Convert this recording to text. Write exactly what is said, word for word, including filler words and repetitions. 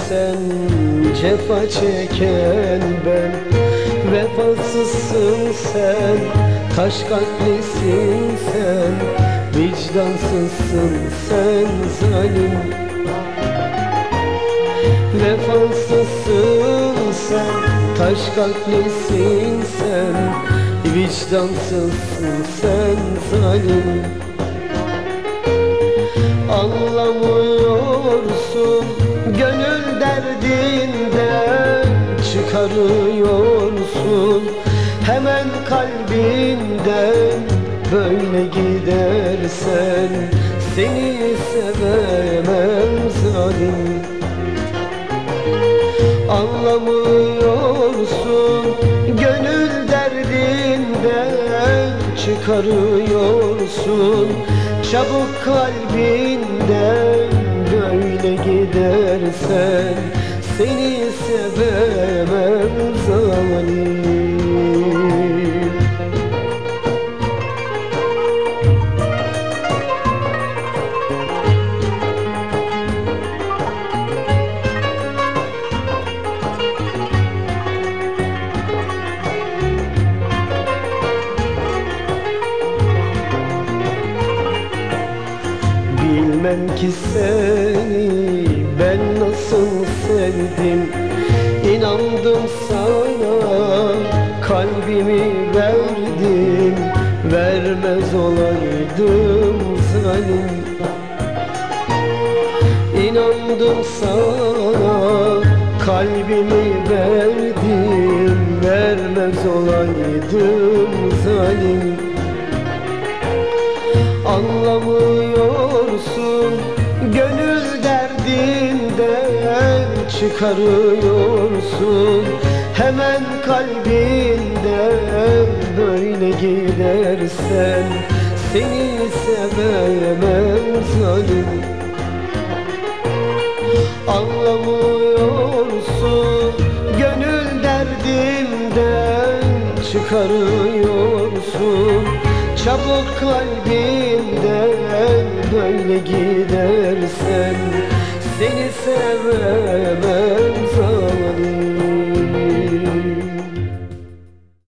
sen, cefa çeken ben. Vefasızsın sen, taş kalplisin sen, vicdansızsın sen zalim. Vefasızsın sen, taş kalplisin sen, vicdansızsın sen zalim. Anlamıyorsun gönül derdinden, çıkarıyorsun hemen kalbinden. Böyle gidersen seni sevemem zalim. Anlamıyorsun gönül derdinden, çıkarıyorsun çabuk kalbinden. Böyle gidersen seni sevemem zalim. Bilmem ki seni ben nasıl sevdim, İnandım sana, kalbimi verdim. Vermez olaydım zalim. İnandım sana, kalbimi verdim. Vermez olaydım zalim. Anlamıyorsun gönül derdinden, çıkarıyorsun hemen kalbinden. Böyle gidersen seni sevemem zalim. Anlamıyorsun gönül derdinden, çıkarıyorsun çabuk kalbinden. Böyle gidersen seni sevemem